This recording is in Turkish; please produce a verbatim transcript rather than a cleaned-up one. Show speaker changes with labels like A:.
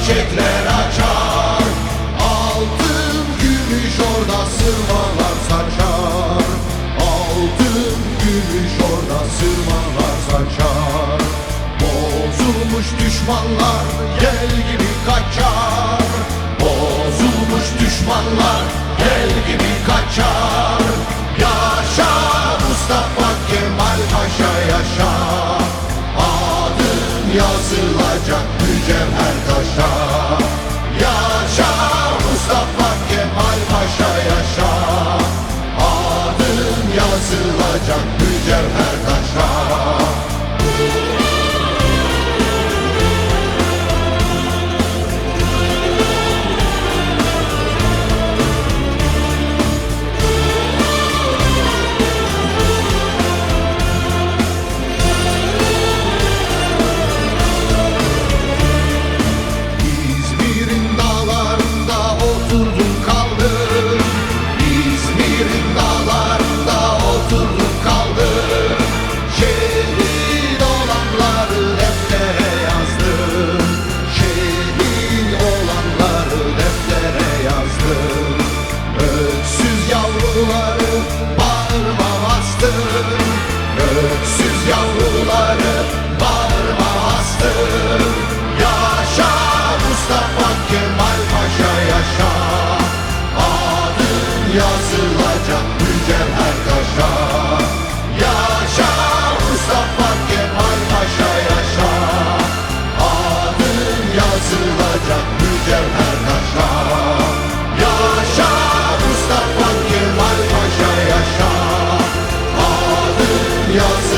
A: çiçekler açar. Altın gümüş orada sırmalar saçar. Altın gümüş orada sırmalar saçar. Bozulmuş düşmanlar gel gibi kaçar. Bozulmuş düşmanlar gel gibi kaçar. Yaşa Mustafa Kemal Paşa yaşa. Adın yazılacak mücevher taşa. Yaşa Mustafa Kemal Paşa yaşa. Adın yazılacak mücevher taşa. Öksüz yavruları bağrıma bastım. Yaşa Mustafa Kemal Paşa yaşa. Adın yazılacak mücevher taşa. Yaşa Mustafa Kemal Paşa yaşa. Adın yazılacak mücevher taşa. Yaşa Mustafa Kemal Paşa yaşa. Adın yazılacak